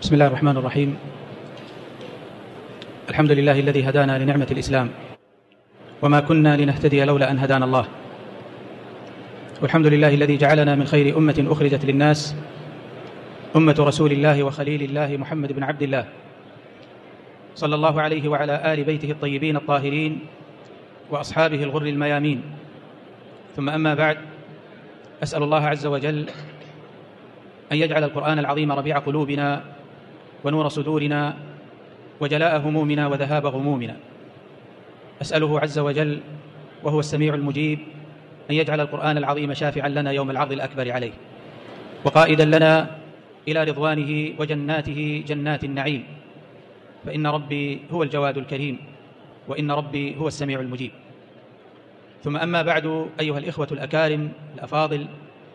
بسم الله الرحمن الرحيم. الحمد لله الذي هدانا لنعمة الإسلام، وما كنا لنهتدي لولا أن هدانا الله. والحمد لله الذي جعلنا من خير أمة أخرجت للناس، أمة رسول الله وخليل الله محمد بن عبد الله، صلى الله عليه وعلى آل بيته الطيبين الطاهرين وأصحابه الغر الميامين. ثم أما بعد، أسأل الله عز وجل أن يجعل القرآن العظيم ربيع قلوبنا ونور صدورنا وجلاء همومنا وذهاب غمومنا. أسأله عز وجل وهو السميع المجيب أن يجعل القرآن العظيم شافعا لنا يوم العرض الأكبر عليه، وقائدا لنا إلى رضوانه وجناته جنات النعيم، فإن ربي هو الجواد الكريم، وإن ربي هو السميع المجيب. ثم أما بعد، أيها الإخوة الأكارم الأفاضل،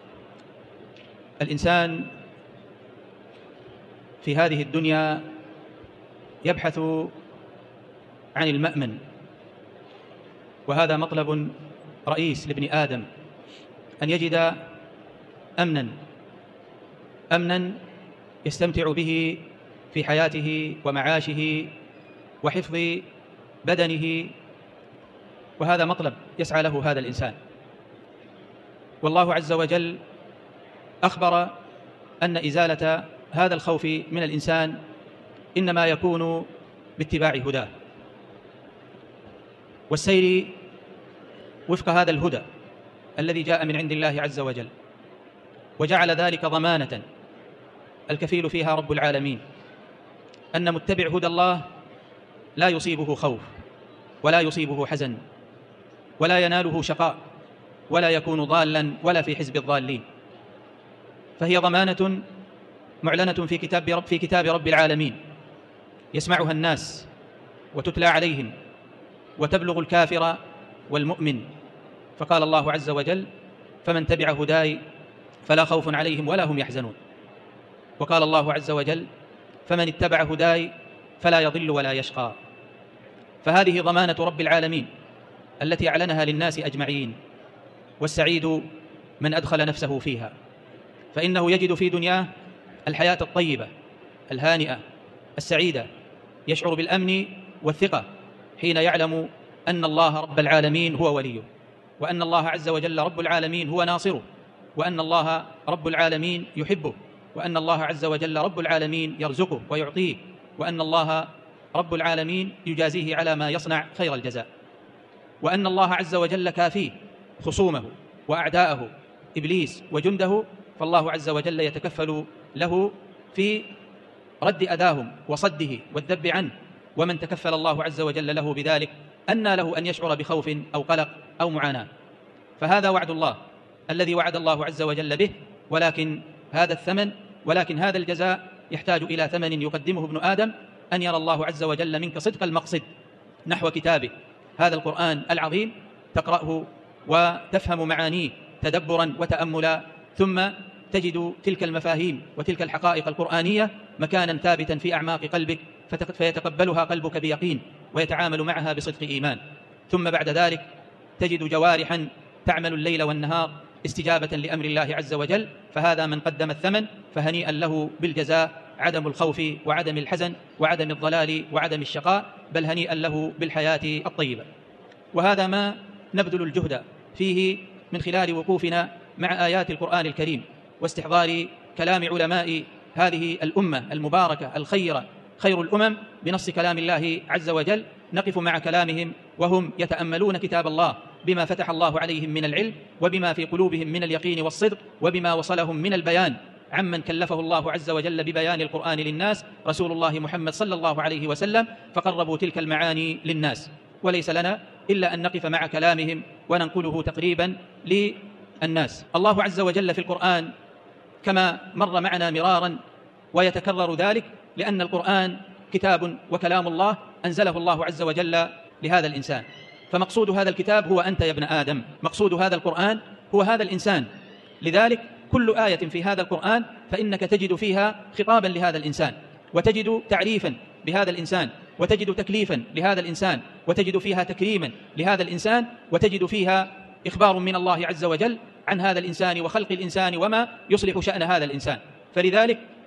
الإنسان في هذه الدنيا يبحث عن المأمن، وهذا مطلب رئيس لابن آدم، أن يجد أمنا يستمتع به في حياته ومعاشه وحفظ بدنه، وهذا مطلب يسعى له هذا الإنسان. والله عز وجل أخبر أن إزالة هذا الخوف من الإنسان إنما يكون باتباع هداه والسير وفق هذا الهدى الذي جاء من عند الله عز وجل، وجعل ذلك ضمانة الكفيل فيها رب العالمين، أن متبع هدى الله لا يصيبه خوف ولا يصيبه حزن ولا يناله شقاء ولا يكون ضالا ولا في حزب الضالين، فهي ضمانة معلنة في كتاب رب العالمين يسمعها الناس وتتلى عليهم وتبلغ الكافر والمؤمن. فقال الله عز وجل: فمن تبع هداي فلا خوف عليهم ولا هم يحزنون. وقال الله عز وجل: فمن اتبع هداي فلا يضل ولا يشقى. فهذه ضمانة رب العالمين التي أعلنها للناس أجمعين، والسعيد من أدخل نفسه فيها، فإنه يجد في دنياه الحياة الطيبة الهانئة السعيدة، يشعر بالأمن والثقة حين يعلم أن الله رب العالمين هو وليه، وأن الله عز وجل رب العالمين هو ناصره، وأن الله رب العالمين يحبه، وأن الله عز وجل رب العالمين يرزقه ويعطيه، وأن الله رب العالمين يجازيه على ما يصنع خير الجزاء، وأن الله عز وجل كافيه خصومه وأعداءه إبليس وجنده، فالله عز وجل يتكفل له في رد أذاهم وصده والذب عنه. ومن تكفل الله عز وجل له بذلك أنى له أن يشعر بخوف أو قلق أو معاناة. فهذا وعد الله الذي وعد الله عز وجل به، ولكن هذا الجزاء يحتاج إلى ثمن يقدمه ابن آدم، أن يرى الله عز وجل منك صدق المقصد نحو كتابه هذا القرآن العظيم، تقرأه وتفهم معانيه تدبرا وتأملا، ثم تجد تلك المفاهيم وتلك الحقائق القرآنية مكانا ثابتا في أعماق قلبك، فيتقبلها قلبك بيقين ويتعامل معها بصدق إيمان. ثم بعد ذلك تجد جوارحا تعمل الليل والنهار استجابة لأمر الله عز وجل، فهذا من قدم الثمن، فهنيئا له بالجزاء، عدم الخوف وعدم الحزن وعدم الضلال وعدم الشقاء، بل هنيئا له بالحياة الطيبة. وهذا ما نبذل الجهد فيه من خلال وقوفنا مع آيات القرآن الكريم واستحضار كلام علماء هذه الأمة المباركة الخيرة، خير الأمم، بنص كلام الله عز وجل. نقف مع كلامهم وهم يتأملون كتاب الله بما فتح الله عليهم من العلم، وبما في قلوبهم من اليقين والصدق، وبما وصلهم من البيان عمن كلفه الله عز وجل ببيان القرآن للناس، رسول الله محمد صلى الله عليه وسلم، فقربوا تلك المعاني للناس. وليس لنا إلا أن نقف مع كلامهم وننقله تقريبا للناس. الله عز وجل في القرآن كما مر معنا مرارا ويتكرر ذلك، لأن القرآن كتاب وكلام الله أنزله الله عز وجل لهذا الإنسان، فمقصود هذا الكتاب هو أنت يا ابن آدم، مقصود هذا القرآن هو هذا الإنسان. لذلك كل آية في هذا القرآن فإنك تجد فيها خطابا لهذا الإنسان، وتجد تعريفا بهذا الإنسان، وتجد تكليفا لهذا الإنسان، وتجد فيها تكريما لهذا الإنسان، وتجد فيها إخبار من الله عز وجل عن هذا الإنسان وخلق الإنسان وما يصلح شأن هذا الإنسان. فلذلك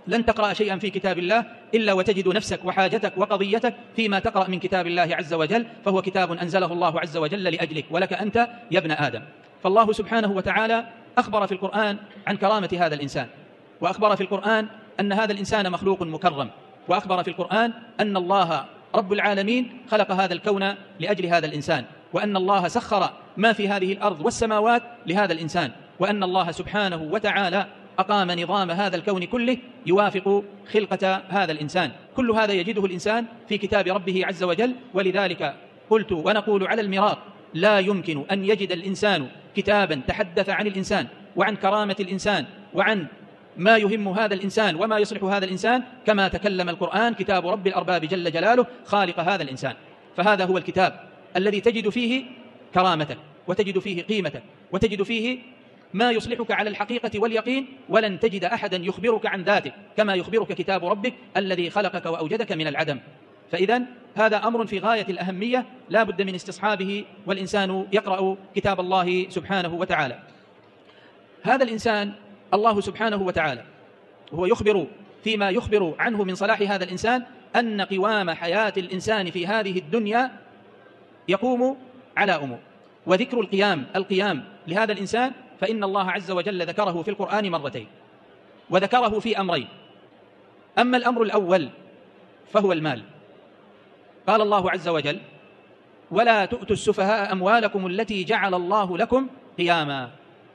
لن تقرأ شيئا في كتاب الله إلا وتجد نفسك وحاجتك وقضيتك فيما تقرأ من كتاب الله عز وجل، فهو كتاب أنزله الله عز وجل لأجلك ولك أنت يا ابن آدم. فالله سبحانه وتعالى أخبر في القرآن عن كرامة هذا الإنسان، وأخبر في القرآن أن هذا الإنسان مخلوق مكرم، وأخبر في القرآن أن الله رب العالمين خلق هذا الكون لأجل هذا الإنسان، وأن الله سخر ما في هذه الأرض والسماوات لهذا الإنسان، وأن الله سبحانه وتعالى أقام نظام هذا الكون كله يوافق خلقة هذا الإنسان. كل هذا يجده الإنسان في كتاب ربه عز وجل. ولذلك قلت ونقول على المرار: لا يمكن أن يجد الإنسان كتابا تحدث عن الإنسان وعن كرامة الإنسان وعن ما يهم هذا الإنسان وما يصلح هذا الإنسان كما تكلم القرآن، كتاب رب الأرباب جل جلاله خالق هذا الإنسان. فهذا هو الكتاب الذي تجد فيه كرامتك، وتجد فيه قيمتك، وتجد فيه ما يصلحك على الحقيقة واليقين، ولن تجد أحدا يخبرك عن ذاتك كما يخبرك كتاب ربك الذي خلقك وأوجدك من العدم. فإذن هذا أمر في غاية الأهمية لا بد من استصحابه، والإنسان يقرأ كتاب الله سبحانه وتعالى. هذا الإنسان الله سبحانه وتعالى هو يخبر فيما يخبر عنه من صلاح هذا الإنسان أن قوام حياة الإنسان في هذه الدنيا يقوم على أمور. وذكر القيام لهذا الإنسان فإن الله عز وجل ذكره في القرآن مرتين، وذكره في أمرين. أما الأمر الأول فهو المال. قال الله عز وجل: ولا تؤتوا السفهاء أموالكم التي جعل الله لكم قياما.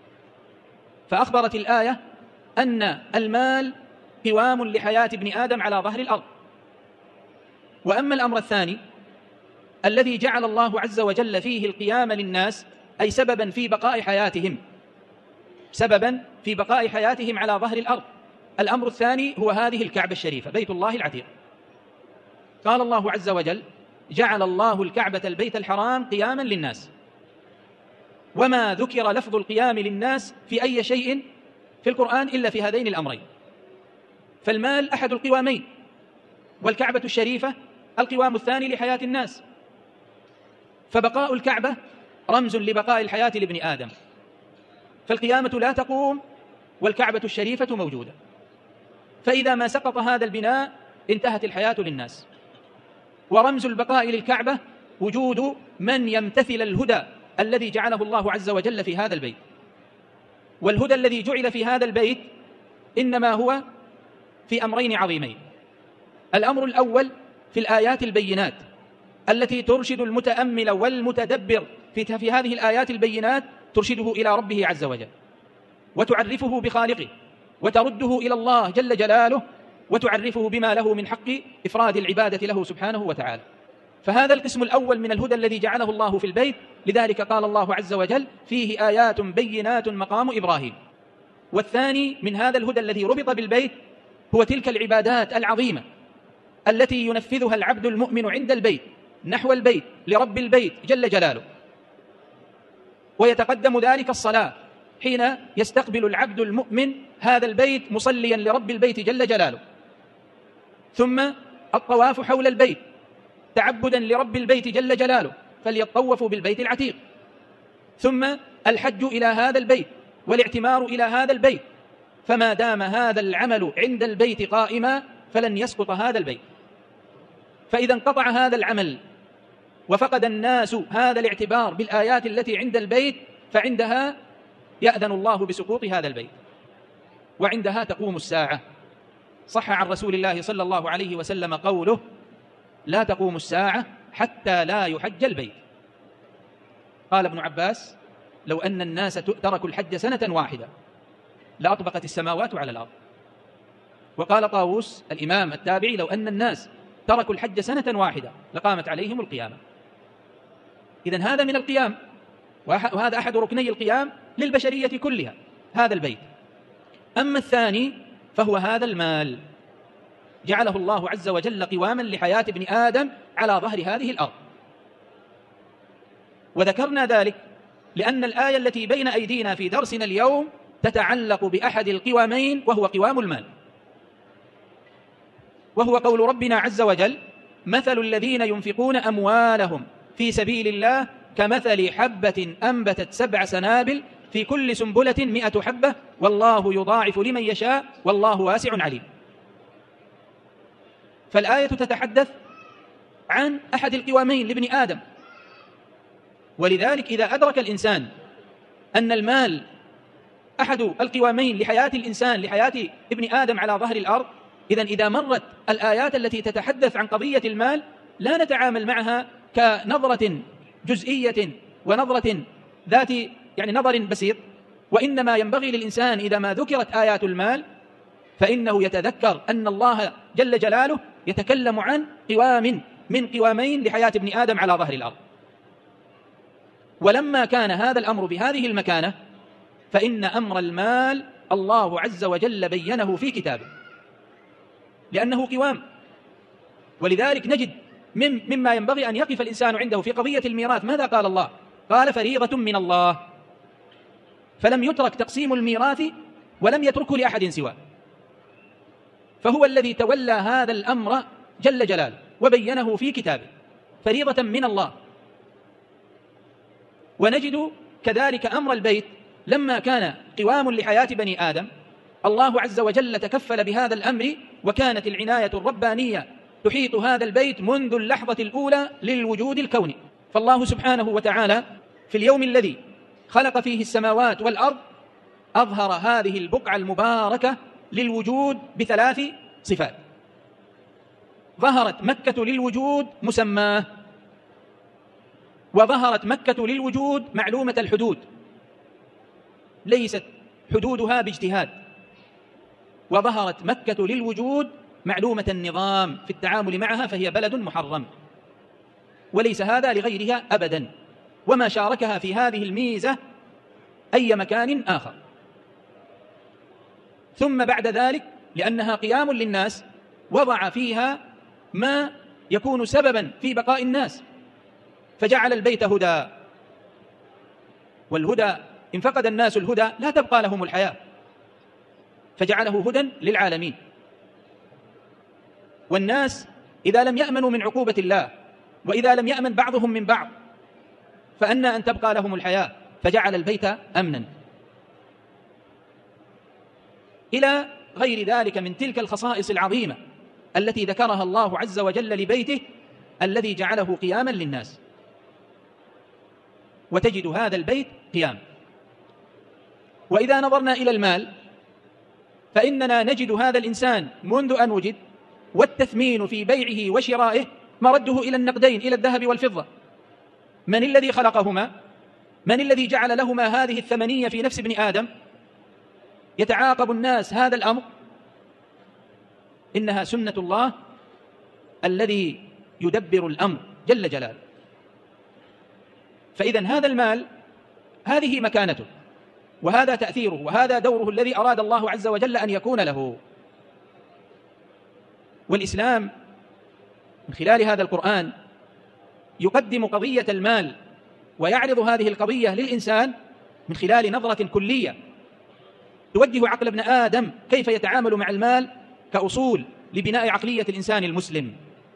فأخبرت الآية أن المال قوام لحياة ابن آدم على ظهر الأرض. وأما الأمر الثاني الذي جعل الله عز وجل فيه القيام للناس، أي سببا في بقاء حياتهم، سببا في بقاء حياتهم على ظهر الأرض. الأمر الثاني هو هذه الكعبة الشريفة بيت الله العتيق. قال الله عز وجل: جعل الله الكعبة البيت الحرام قياما للناس. وما ذكر لفظ القيام للناس في أي شيء في القرآن إلا في هذين الأمرين. فالمال أحد القوامين، والكعبة الشريفة القوام الثاني لحياة الناس. فبقاء الكعبة رمز لبقاء الحياة لابن آدم، فالقيامة لا تقوم والكعبة الشريفة موجودة. فإذا ما سقط هذا البناء انتهت الحياة للناس. ورمز البقاء للكعبة وجود من يمتثل الهدى الذي جعله الله عز وجل في هذا البيت. والهدى الذي جعل في هذا البيت إنما هو في أمرين عظيمين. الأمر الأول في الآيات البينات التي ترشد المتأمل والمتدبر في هذه الآيات البينات، ترشده إلى ربه عز وجل، وتعرفه بخالقه، وترده إلى الله جل جلاله، وتعرفه بما له من حق إفراد العبادة له سبحانه وتعالى. فهذا القسم الأول من الهدى الذي جعله الله في البيت. لذلك قال الله عز وجل: فيه آيات بينات مقام إبراهيم. والثاني من هذا الهدى الذي ربط بالبيت هو تلك العبادات العظيمة التي ينفذها العبد المؤمن عند البيت نحو البيت لرب البيت جل جلاله. ويتقدم ذلك الصلاة حين يستقبل العبد المؤمن هذا البيت مصليا لرب البيت جل جلاله، ثم الطواف حول البيت تعبدا لرب البيت جل جلاله، فليطوفوا بالبيت العتيق، ثم الحج إلى هذا البيت والاعتمار إلى هذا البيت. فما دام هذا العمل عند البيت قائما فلن يسقط هذا البيت. فإذا انقطع هذا العمل وفقد الناس هذا الاعتبار بالآيات التي عند البيت، فعندها يأذن الله بسقوط هذا البيت، وعندها تقوم الساعة. صح عن رسول الله صلى الله عليه وسلم قوله: لا تقوم الساعة حتى لا يحج البيت. قال ابن عباس: لو أن الناس تركوا الحج سنة واحدة لأطبقت السماوات على الأرض. وقال طاووس الإمام التابعي: لو أن الناس تركوا الحج سنة واحدة لقامت عليهم القيامة. إذن هذا من القيام، وهذا أحد ركني القيام للبشرية كلها، هذا البيت. أما الثاني فهو هذا المال، جعله الله عز وجل قواما لحياة ابن آدم على ظهر هذه الأرض. وذكرنا ذلك لأن الآية التي بين أيدينا في درسنا اليوم تتعلق بأحد القوامين، وهو قوام المال، وهو قول ربنا عز وجل: مثل الذين ينفقون أموالهم في سبيل الله كمثل حبة أنبتت 7 سنابل في كل سنبلة 100 حبة والله يضاعف لمن يشاء والله واسع عليم. فالآية تتحدث عن أحد القوامين لابن آدم. ولذلك إذا أدرك الإنسان أن المال أحد القوامين لحياة الإنسان، لحياة ابن آدم على ظهر الأرض، إذا مرت الآيات التي تتحدث عن قضية المال لا نتعامل معها كنظرة جزئية ونظرة ذات نظر بسيط، وإنما ينبغي للإنسان إذا ما ذكرت آيات المال فإنه يتذكر أن الله جل جلاله يتكلم عن قوام من قوامين لحياة ابن آدم على ظهر الأرض. ولما كان هذا الأمر بهذه المكانة فإن أمر المال الله عز وجل بينه في كتابه لأنه قوام. ولذلك نجد مما ينبغي أن يقف الإنسان عنده في قضية الميراث ماذا قال الله؟ قال فريضة من الله، فلم يترك تقسيم الميراث ولم يتركه لأحد سواه، فهو الذي تولى هذا الأمر جل جلاله وبينه في كتابه، فريضة من الله. ونجد كذلك أمر البيت لما كان قوام لحياة بني آدم الله عز وجل تكفل بهذا الأمر، وكانت العناية الربانية تحيط هذا البيت منذ اللحظة الأولى للوجود الكوني. فالله سبحانه وتعالى في اليوم الذي خلق فيه السماوات والأرض أظهر هذه البقعة المباركة للوجود بثلاث صفات. ظهرت مكة للوجود مسماه، وظهرت مكة للوجود معلومة الحدود ليست حدودها باجتهاد، وظهرت مكة للوجود معلومة النظام في التعامل معها، فهي بلد محرم وليس هذا لغيرها أبدا، وما شاركها في هذه الميزة أي مكان آخر. ثم بعد ذلك لأنها قيام للناس وضع فيها ما يكون سببا في بقاء الناس، فجعل البيت هدى، والهدى إن فقد الناس الهدى لا تبقى لهم الحياة، فجعله هدى للعالمين. والناس إذا لم يأمنوا من عقوبة الله، وإذا لم يأمن بعضهم من بعض، فأنى أن تبقى لهم الحياة، فجعل البيت أمنا. إلى غير ذلك من تلك الخصائص العظيمة التي ذكرها الله عز وجل لبيته الذي جعله قياما للناس. وتجد هذا البيت قيام. وإذا نظرنا إلى المال فإننا نجد هذا الإنسان منذ أن وجد والتثمين في بيعه وشرائه مرده إلى النقدين، إلى الذهب والفضة. من الذي خلقهما؟ من الذي جعل لهما هذه الثمنية في نفس ابن آدم؟ يتعاقب الناس هذا الأمر، إنها سنة الله الذي يدبر الأمر جل جلاله. فإذا هذا المال هذه مكانته، وهذا تأثيره، وهذا دوره الذي أراد الله عز وجل أن يكون له. والإسلام من خلال هذا القرآن يقدم قضية المال ويعرض هذه القضية للإنسان من خلال نظرة كلية توجه عقل ابن آدم كيف يتعامل مع المال كأصول لبناء عقلية الإنسان المسلم.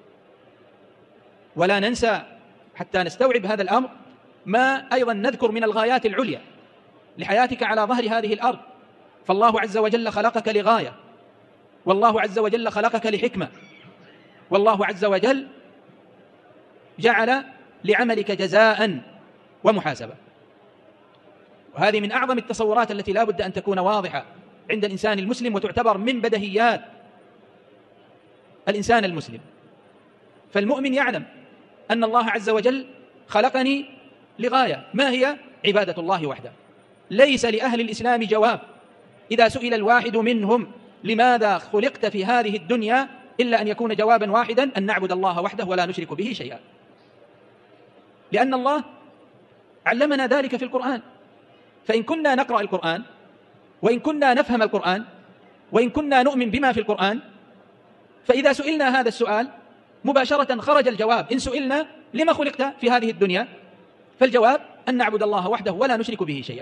ولا ننسى حتى نستوعب هذا الأمر ما أيضا نذكر من الغايات العليا لحياتك على ظهر هذه الأرض. فالله عز وجل خلقك لغاية، والله عز وجل خلقك لحكمة، والله عز وجل جعل لعملك جزاء ومحاسبة. وهذه من أعظم التصورات التي لا بد أن تكون واضحة عند الإنسان المسلم، وتعتبر من بدهيات الإنسان المسلم. فالمؤمن يعلم أن الله عز وجل خلقني لغاية، ما هي؟ عبادة الله وحده. ليس لأهل الإسلام جواب إذا سئل الواحد منهم لماذا خلقت في هذه الدنيا إلا أن يكون جوابا واحدا: أن نعبد الله وحده ولا نشرك به شيئا. لأن الله علمنا ذلك في القرآن. فإن كنا نقرأ القرآن، وإن كنا نفهم القرآن، وإن كنا نؤمن بما في القرآن، فإذا سئلنا هذا السؤال مباشرة خرج الجواب. إن سئلنا لما خلقت في هذه الدنيا، فالجواب أن نعبد الله وحده ولا نشرك به شيئا.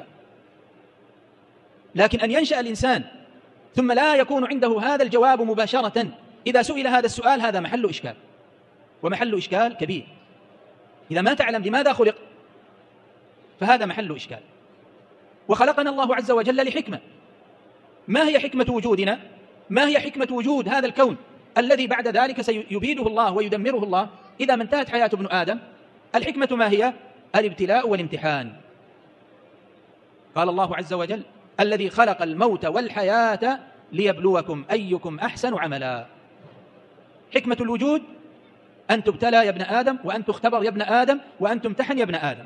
لكن أن ينشأ الإنسان ثم لا يكون عنده هذا الجواب مباشرة إذا سئل هذا السؤال، هذا محل إشكال، ومحل إشكال كبير. إذا ما تعلم لماذا خلق فهذا محل إشكال. وخلقنا الله عز وجل لحكمة. ما هي حكمة وجودنا؟ ما هي حكمة وجود هذا الكون الذي بعد ذلك سيبيده الله ويدمره الله إذا ما انتهت حياة ابن آدم. الحكمة ما هي؟ الابتلاء والامتحان. قال الله عز وجل: الذي خلق الموت والحياة ليبلوكم أيكم أحسن عملا. حكمة الوجود أن تبتلى يا ابن آدم، وأن تختبر يا ابن آدم، وأن تمتحن يا ابن آدم.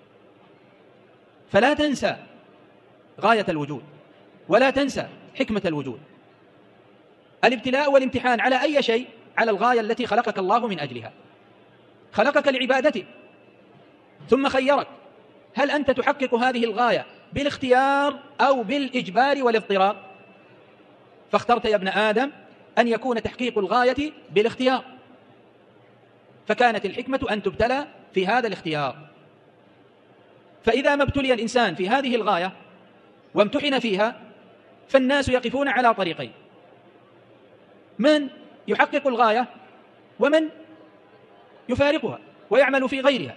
فلا تنسى غاية الوجود، ولا تنسى حكمة الوجود. الابتلاء والامتحان على أي شيء؟ على الغاية التي خلقك الله من أجلها. خلقك لعبادته ثم خيرك، هل أنت تحقق هذه الغاية بالاختيار أو بالإجبار والاضطرار؟ فاخترت يا ابن آدم أن يكون تحقيق الغاية بالاختيار، فكانت الحكمة أن تبتلى في هذا الاختيار. فإذا ما ابتلي الإنسان في هذه الغاية وامتحن فيها، فالناس يقفون على طريقين: من يحقق الغاية، ومن يفارقها ويعمل في غيرها.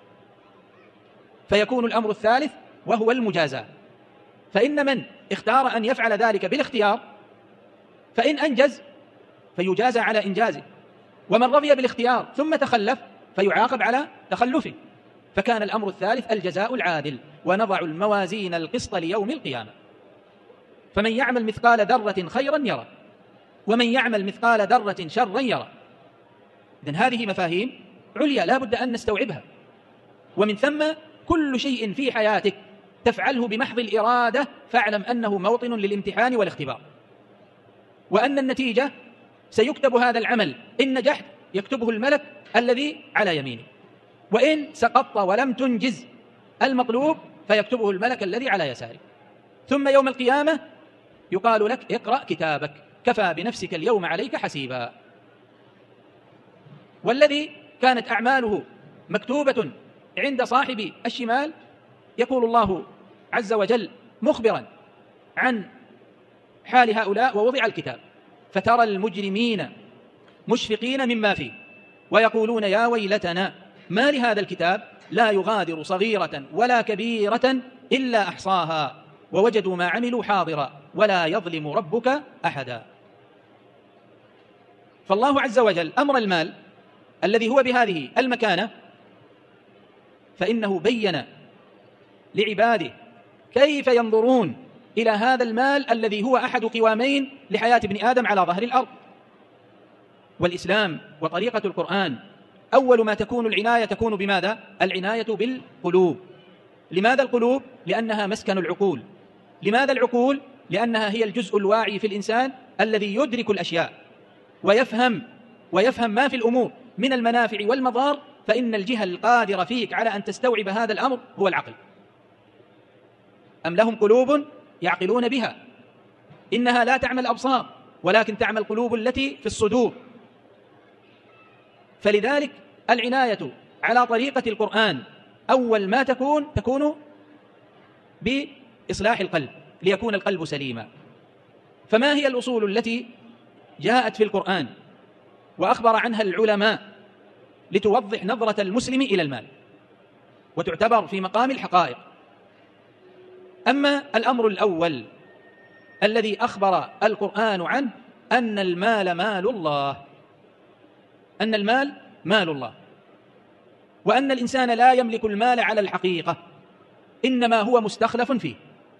فيكون الأمر الثالث وهو المجازاة. فإن من اختار أن يفعل ذلك بالاختيار فإن أنجز فيجازى على إنجازه، ومن رضي بالاختيار ثم تخلف فيعاقب على تخلفه. فكان الأمر الثالث الجزاء العادل: ونضع الموازين القسط ليوم القيامة، فمن يعمل مثقال ذرة خيرا يرى، ومن يعمل مثقال ذرة شرا يرى. إذن هذه مفاهيم عليا لا بد أن نستوعبها. ومن ثم كل شيء في حياتك تفعله بمحض الإرادة فاعلم أنه موطن للامتحان والاختبار، وأن النتيجة سيكتب هذا العمل، إن نجحت يكتبه الملك الذي على يمينه، وإن سقطت ولم تنجز المطلوب فيكتبه الملك الذي على يساره. ثم يوم القيامة يقال لك: اقرأ كتابك كفى بنفسك اليوم عليك حسيبا. والذي كانت أعماله مكتوبة عند صاحب الشمال يقول الله عز وجل مخبرا عن حال هؤلاء: ووضع الكتاب فترى المجرمين مشفقين مما فيه ويقولون يا ويلتنا ما لهذا الكتاب لا يغادر صغيرة ولا كبيرة إلا أحصاها ووجدوا ما عملوا حاضرا ولا يظلم ربك أحدا. فالله عز وجل أمر المال الذي هو بهذه المكانة، فإنه بين لعباده كيف ينظرون إلى هذا المال الذي هو أحد قوامين لحياة ابن آدم على ظهر الأرض. والإسلام وطريقة القرآن أول ما تكون العناية تكون بماذا؟ العناية بالقلوب. لماذا القلوب؟ لأنها مسكن العقول. لماذا العقول؟ لأنها هي الجزء الواعي في الإنسان الذي يدرك الأشياء ويفهم ما في الأمور من المنافع والمضار. فإن الجهة القادرة فيك على أن تستوعب هذا الأمر هو العقل. أم لهم قلوب يعقلون بها، إنها لا تعمل الأبصار ولكن تعمل القلوب التي في الصدور. فلذلك العناية على طريقة القرآن أول ما تكون بإصلاح القلب ليكون القلب سليما. فما هي الأصول التي جاءت في القرآن وأخبر عنها العلماء لتوضح نظرة المسلم إلى المال وتعتبر في مقام الحقائق؟ أما الأمر الأول الذي أخبر القرآن عنه أن المال مال الله، أن المال مال الله، وأن الإنسان لا يملك المال على الحقيقة، إنما هو مستخلف فيه.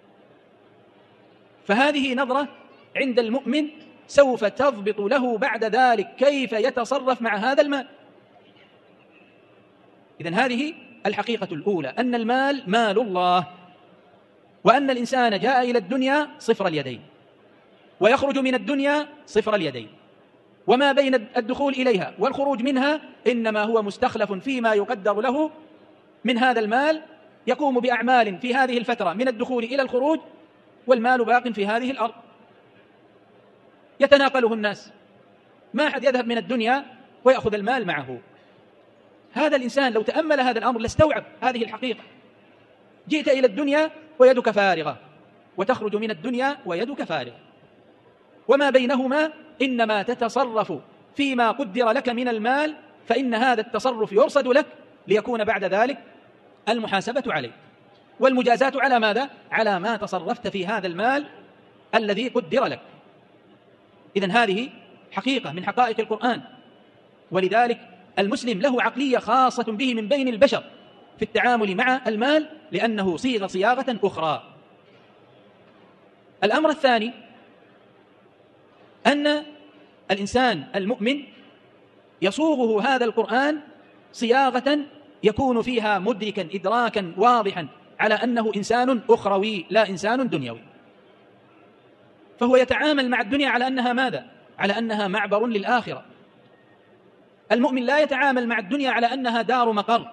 فهذه نظرة عند المؤمن سوف تضبط له بعد ذلك كيف يتصرف مع هذا المال. إذن هذه الحقيقة الأولى، أن المال مال الله، وأن الإنسان جاء إلى الدنيا صفر اليدين ويخرج من الدنيا صفر اليدين، وما بين الدخول إليها والخروج منها إنما هو مستخلف فيما يقدر له من هذا المال، يقوم بأعمال في هذه الفترة من الدخول إلى الخروج والمال باق في هذه الأرض يتناقله الناس، ما أحد يذهب من الدنيا ويأخذ المال معه. هذا الإنسان لو تأمل هذا الأمر لاستوعب هذه الحقيقة. جئت إلى الدنيا ويدك فارغة، وتخرج من الدنيا ويدك فارغة، وما بينهما إنما تتصرف فيما قدر لك من المال، فإن هذا التصرف يرصد لك ليكون بعد ذلك المحاسبة عليه والمجازاة على ماذا؟ على ما تصرفت في هذا المال الذي قدر لك. إذن هذه حقيقة من حقائق القرآن. ولذلك المسلم له عقلية خاصة به من بين البشر في التعامل مع المال، لأنه صيغ صياغة أخرى. الأمر الثاني أن الإنسان المؤمن يصوغه هذا القرآن صياغة يكون فيها مدركا إدراكا واضحا على أنه إنسان أخروي لا إنسان دنيوي. فهو يتعامل مع الدنيا على أنها ماذا؟ على أنها معبر للآخرة. المؤمن لا يتعامل مع الدنيا على أنها دار مقر.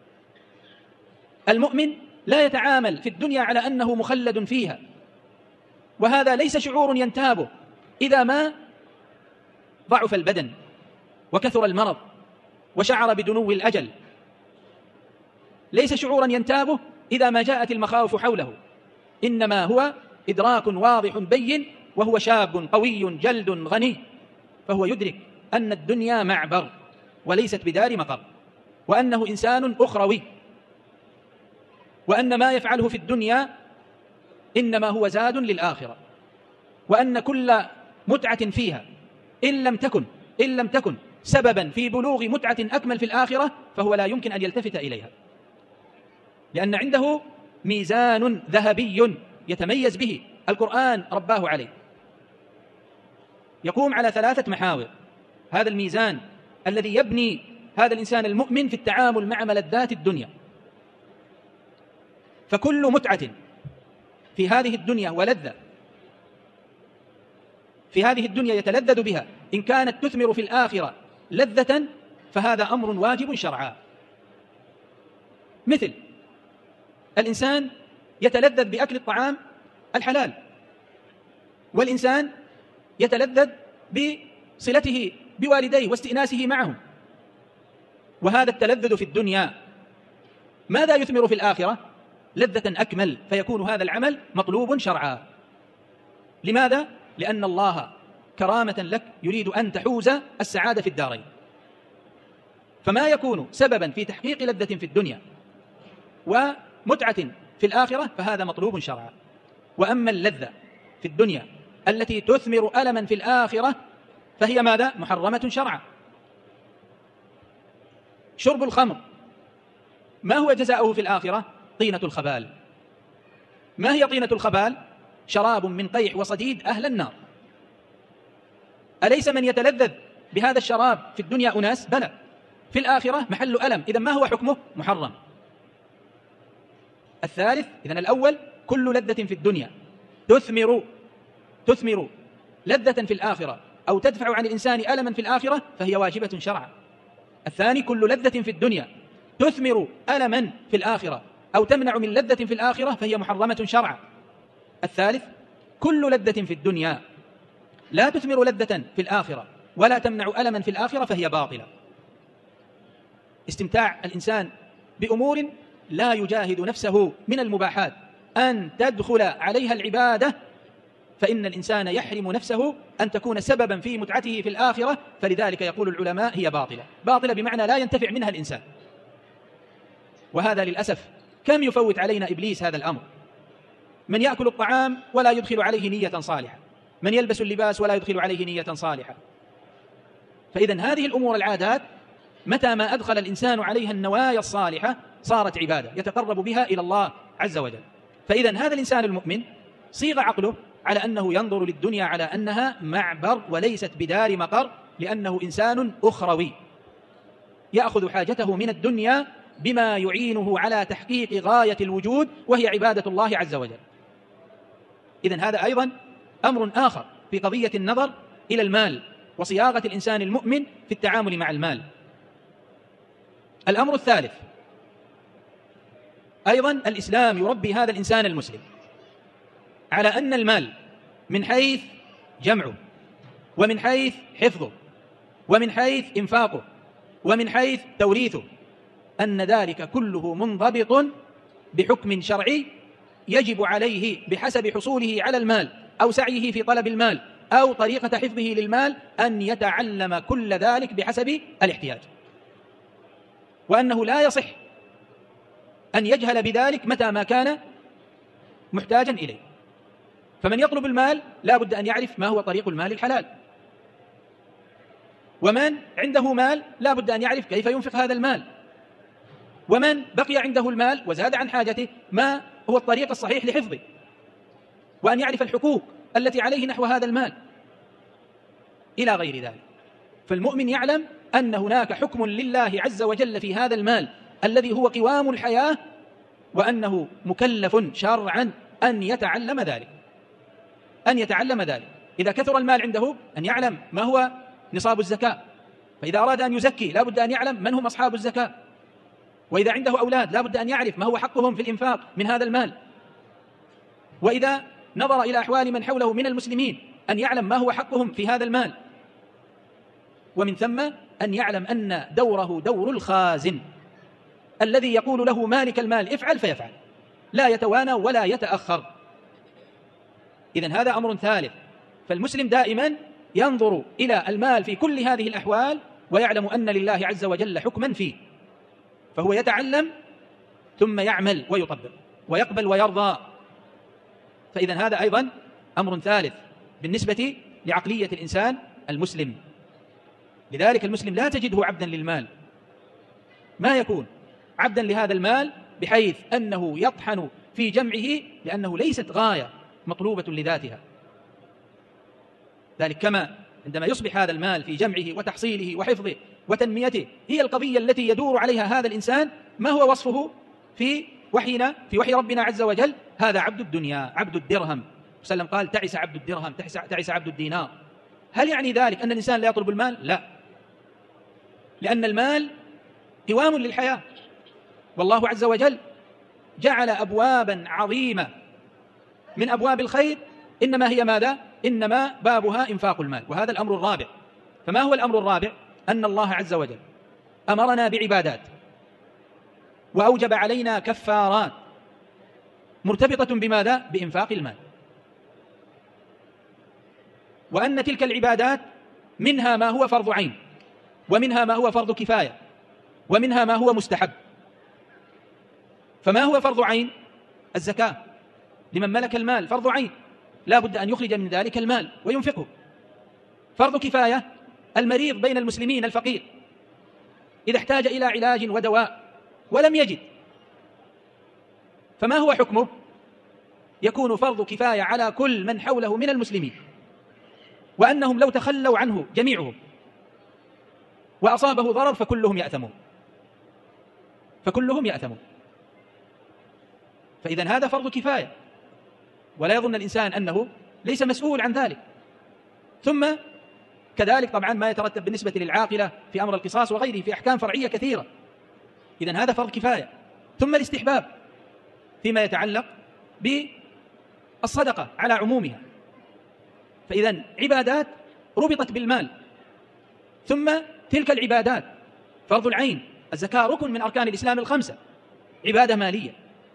المؤمن لا يتعامل في الدنيا على أنه مخلد فيها، وهذا ليس شعور ينتابه إذا ما ضعف البدن وكثر المرض وشعر بدنو الأجل، ليس شعورا ينتابه إذا ما جاءت المخاوف حوله، إنما هو إدراك واضح بين، وهو شاب قوي جلد غني، فهو يدرك أن الدنيا معبر وليست بدار مقر، وأنه إنسان أخروي، وأن ما يفعله في الدنيا إنما هو زاد للآخرة، وأن كل متعة فيها إن لم تكن سببا في بلوغ متعة أكمل في الآخرة فهو لا يمكن أن يلتفت إليها، لأن عنده ميزان ذهبي يتميز به، القرآن رباه عليه، يقوم على 3 محاور. هذا الميزان الذي يبني هذا الإنسان المؤمن في التعامل مع ملذات الدنيا. فكل متعة في هذه الدنيا ولذة في هذه الدنيا يتلذذ بها، إن كانت تثمر في الآخرة لذة فهذا أمر واجب شرعا. مثل الإنسان يتلذذ بأكل الطعام الحلال، والإنسان يتلذذ بصلته بوالديه واستئناسه معهم، وهذا التلذذ في الدنيا ماذا يثمر في الآخرة؟ لذة أكمل، فيكون هذا العمل مطلوب شرعا. لماذا؟ لأن الله كرامة لك يريد أن تحوز السعادة في الدارين، فما يكون سببا في تحقيق لذة في الدنيا ومتعة في الآخرة فهذا مطلوب شرعا. وأما اللذة في الدنيا التي تثمر ألما في الآخرة فهي ماذا؟ محرمة شرعا. شرب الخمر ما هو جزاؤه في الآخرة؟ طينة الخبال. ما هي طينة الخبال؟ شراب من قيح وصديد أهل النار. أليس من يتلذذ بهذا الشراب في الدنيا أناس؟ بلى، في الآخرة محل ألم. إذن ما هو حكمه؟ محرم. الثالث، إذن الأول كل لذة في الدنيا تثمر لذة في الآخرة أو تدفع عن الإنسان ألما في الآخرة فهي واجبة شرعا. الثاني كل لذة في الدنيا تثمر ألما في الآخرة أو تمنع من لذة في الآخرة فهي محرمة شرعا. الثالث كل لذة في الدنيا لا تثمر لذة في الآخرة ولا تمنع ألما في الآخرة فهي باطلة. استمتاع الإنسان بأمور لا يجاهد نفسه من المباحات أن تدخل عليها العبادة، فإن الإنسان يحرم نفسه أن تكون سببا في متعته في الآخرة، فلذلك يقول العلماء هي باطلة بمعنى لا ينتفع منها الإنسان. وهذا للأسف كم يفوت علينا إبليس هذا الأمر، من يأكل الطعام ولا يدخل عليه نية صالحة، من يلبس اللباس ولا يدخل عليه نية صالحة. فإذن هذه الأمور العادات متى ما أدخل الإنسان عليها النوايا الصالحة صارت عبادة يتقرب بها إلى الله عز وجل. فإذن هذا الإنسان المؤمن صيغ عقله على أنه ينظر للدنيا على أنها معبر وليست بدار مقر، لأنه إنسان أخروي يأخذ حاجته من الدنيا بما يعينه على تحقيق غاية الوجود وهي عبادة الله عز وجل. إذن هذا أيضا أمر آخر في قضية النظر إلى المال وصياغة الإنسان المؤمن في التعامل مع المال. الأمر الثالث أيضا الإسلام يربي هذا الإنسان المسلم على أن المال من حيث جمعه ومن حيث حفظه ومن حيث إنفاقه ومن حيث توريثه أن ذلك كله منضبط بحكم شرعي يجب عليه بحسب حصوله على المال أو سعيه في طلب المال أو طريقة حفظه للمال أن يتعلم كل ذلك بحسب الاحتياج، وأنه لا يصح أن يجهل بذلك متى ما كان محتاجا إليه. فمن يطلب المال لا بد أن يعرف ما هو طريق المال الحلال، ومن عنده مال لا بد أن يعرف كيف ينفق هذا المال، ومن بقي عنده المال وزاد عن حاجته ما هو الطريق الصحيح لحفظه، وأن يعرف الحقوق التي عليه نحو هذا المال إلى غير ذلك. فالمؤمن يعلم أن هناك حكم لله عز وجل في هذا المال الذي هو قوام الحياة، وأنه مكلف شرعا أن يتعلم ذلك. إذا كثر المال عنده أن يعلم ما هو نصاب الزكاة، فإذا أراد أن يزكي لا بد أن يعلم من هم أصحاب الزكاة، وإذا عنده أولاد لا بد أن يعرف ما هو حقهم في الإنفاق من هذا المال، وإذا نظر إلى أحوال من حوله من المسلمين أن يعلم ما هو حقهم في هذا المال، ومن ثم أن يعلم أن دوره دور الخازن الذي يقول له مالك المال افعل فيفعل، لا يتوانى ولا يتأخر. إذن هذا أمر ثالث. فالمسلم دائما ينظر إلى المال في كل هذه الأحوال ويعلم أن لله عز وجل حكما فيه، فهو يتعلم ثم يعمل ويطبق ويقبل ويرضى. فإذن هذا أيضا أمر ثالث بالنسبة لعقلية الإنسان المسلم. لذلك المسلم لا تجده عبدا للمال، ما يكون عبدا لهذا المال بحيث أنه يطحن في جمعه، لأنه ليست غاية مطلوبة لذاتها. ذلك كما عندما يصبح هذا المال في جمعه وتحصيله وحفظه وتنميته هي القضية التي يدور عليها هذا الإنسان، ما هو وصفه في وحينا في وحي ربنا عز وجل؟ هذا عبد الدنيا، عبد الدرهم. وسلم قال تعس عبد الدرهم، تعس عبد الدينار. هل يعني ذلك أن الإنسان لا يطلب المال؟ لا، لأن المال قوام للحياة، والله عز وجل جعل أبوابا عظيمة من أبواب الخير إنما هي ماذا؟ إنما بابها إنفاق المال. وهذا الأمر الرابع. فما هو الأمر الرابع؟ أن الله عز وجل أمرنا بعبادات وأوجب علينا كفارات مرتبطة بماذا؟ بإنفاق المال، وأن تلك العبادات منها ما هو فرض عين، ومنها ما هو فرض كفاية، ومنها ما هو مستحب. فما هو فرض عين؟ الزكاة لمن ملك المال فرض عين، لا بد أن يخرج من ذلك المال وينفقه. فرض كفاية المريض بين المسلمين الفقير إذا احتاج إلى علاج ودواء ولم يجد، فما هو حكمه؟ يكون فرض كفاية على كل من حوله من المسلمين، وأنهم لو تخلوا عنه جميعهم وأصابه ضرر فكلهم يأثمون. فإذا هذا فرض كفاية، ولا يظن الإنسان أنه ليس مسؤول عن ذلك. ثم كذلك طبعا ما يترتب بالنسبة للعاقلة في أمر القصاص وغيره في أحكام فرعية كثيرة. إذن هذا فرض كفاية. ثم الاستحباب فيما يتعلق بالصدقة على عمومها. فإذن عبادات ربطت بالمال، ثم تلك العبادات فرض العين. الزكاة ركن من أركان الإسلام الخمسة، عبادة مالية.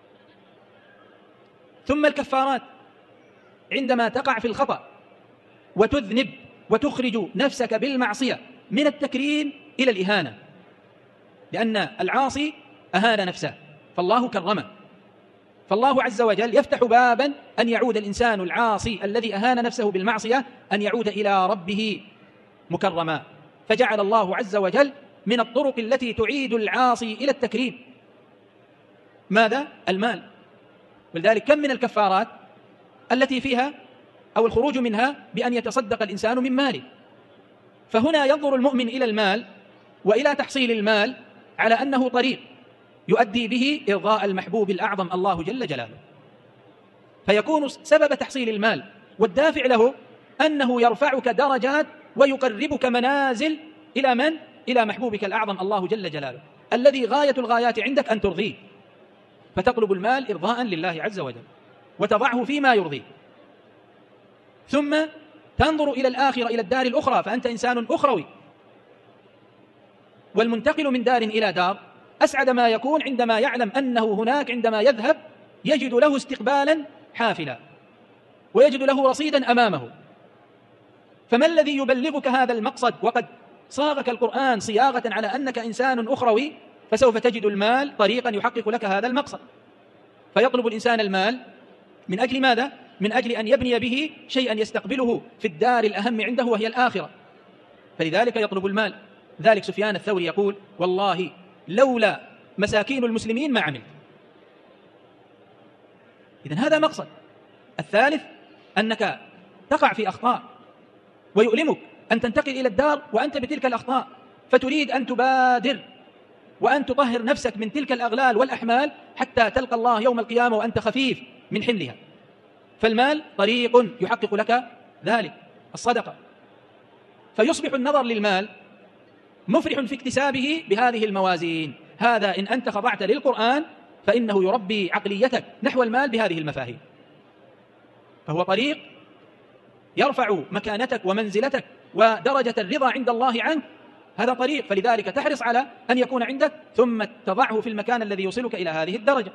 ثم الكفارات عندما تقع في الخطأ وتذنب وتخرج نفسك بالمعصية من التكريم إلى الإهانة، لأن العاصي أهان نفسه فالله كرمه. فالله عز وجل يفتح بابا أن يعود الإنسان العاصي الذي أهان نفسه بالمعصية أن يعود إلى ربه مكرما. فجعل الله عز وجل من الطرق التي تعيد العاصي إلى التكريم ماذا؟ المال. ولذلك كم من الكفارات التي فيها أو الخروج منها بأن يتصدق الإنسان من ماله. فهنا ينظر المؤمن إلى المال وإلى تحصيل المال على أنه طريق يؤدي به إرضاء المحبوب الأعظم الله جل جلاله، فيكون سبب تحصيل المال والدافع له أنه يرفعك درجات ويقربك منازل إلى من؟ إلى محبوبك الأعظم الله جل جلاله، الذي غاية الغايات عندك أن ترضيه، فتطلب المال إرضاء لله عز وجل وتضعه فيما يرضيه. ثم تنظر إلى الآخرة، إلى الدار الأخرى، فأنت إنسان أخروي، والمنتقل من دار إلى دار أسعد ما يكون عندما يعلم أنه هناك عندما يذهب يجد له استقبالا حافلا ويجد له رصيدا أمامه. فما الذي يبلغك هذا المقصد وقد صاغك القرآن صياغة على أنك إنسان أخروي؟ فسوف تجد المال طريقا يحقق لك هذا المقصد. فيطلب الإنسان المال من أجل ماذا؟ من أجل أن يبني به شيئا يستقبله في الدار الأهم عنده وهي الآخرة. فلذلك يطلب المال. ذلك سفيان الثوري يقول: والله لولا مساكين المسلمين ما عملت. إذن هذا مقصد. الثالث أنك تقع في أخطاء ويؤلمك أن تنتقل إلى الدار وأنت بتلك الأخطاء، فتريد أن تبادر وأن تطهر نفسك من تلك الأغلال والأحمال حتى تلقى الله يوم القيامة وأنت خفيف من حملها. فالمال طريق يحقق لك ذلك، الصدقة. فيصبح النظر للمال مفرح في اكتسابه بهذه الموازين. هذا إن أنت خضعت للقرآن فإنه يربي عقليتك نحو المال بهذه المفاهيم، فهو طريق يرفع مكانتك ومنزلتك ودرجة الرضا عند الله عنك. هذا طريق، فلذلك تحرص على أن يكون عندك ثم تضعه في المكان الذي يوصلك إلى هذه الدرجة.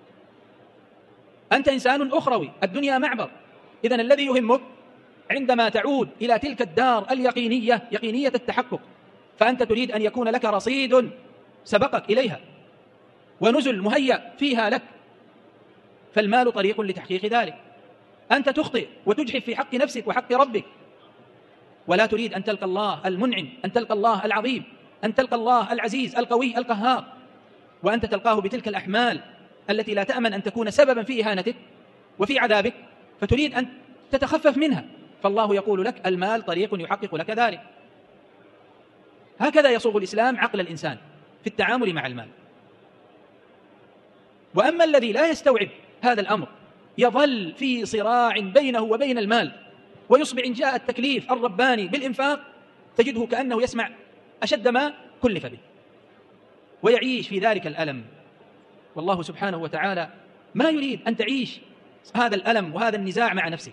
أنت إنسان أخروي، الدنيا معبر. إذن الذي يهمك عندما تعود إلى تلك الدار اليقينية، يقينية التحقق، فأنت تريد أن يكون لك رصيد سبقك إليها ونزل مهيأ فيها لك، فالمال طريق لتحقيق ذلك. أنت تخطئ وتجحف في حق نفسك وحق ربك، ولا تريد أن تلقى الله المنعم، أن تلقى الله العظيم، أن تلقى الله العزيز القوي القهار، وأنت تلقاه بتلك الأحمال التي لا تأمن أن تكون سببا في إهانتك وفي عذابك، فتريد أن تتخفف منها. فالله يقول لك: المال طريق يحقق لك ذلك. هكذا يصوغ الإسلام عقل الإنسان في التعامل مع المال. وأما الذي لا يستوعب هذا الأمر يظل في صراع بينه وبين المال، ويصبح إن جاء التكليف الرباني بالإنفاق تجده كأنه يسمع أشد ما كلف به، ويعيش في ذلك الألم. والله سبحانه وتعالى ما يريد أن تعيش هذا الألم وهذا النزاع مع نفسك.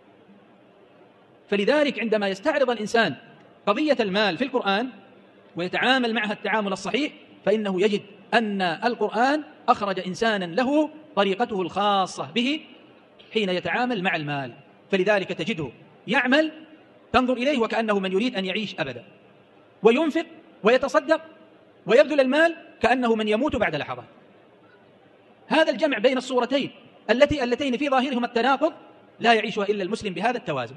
فلذلك عندما يستعرض الإنسان قضية المال في القرآن ويتعامل معها التعامل الصحيح، فإنه يجد أن القرآن أخرج إنسانا له طريقته الخاصة به حين يتعامل مع المال. فلذلك تجده يعمل تنظر إليه وكأنه من يريد أن يعيش أبدا، وينفق ويتصدق ويبذل المال كأنه من يموت بعد لحظات. هذا الجمع بين الصورتين اللتين في ظاهرهما التناقض لا يعيشها إلا المسلم بهذا التوازن.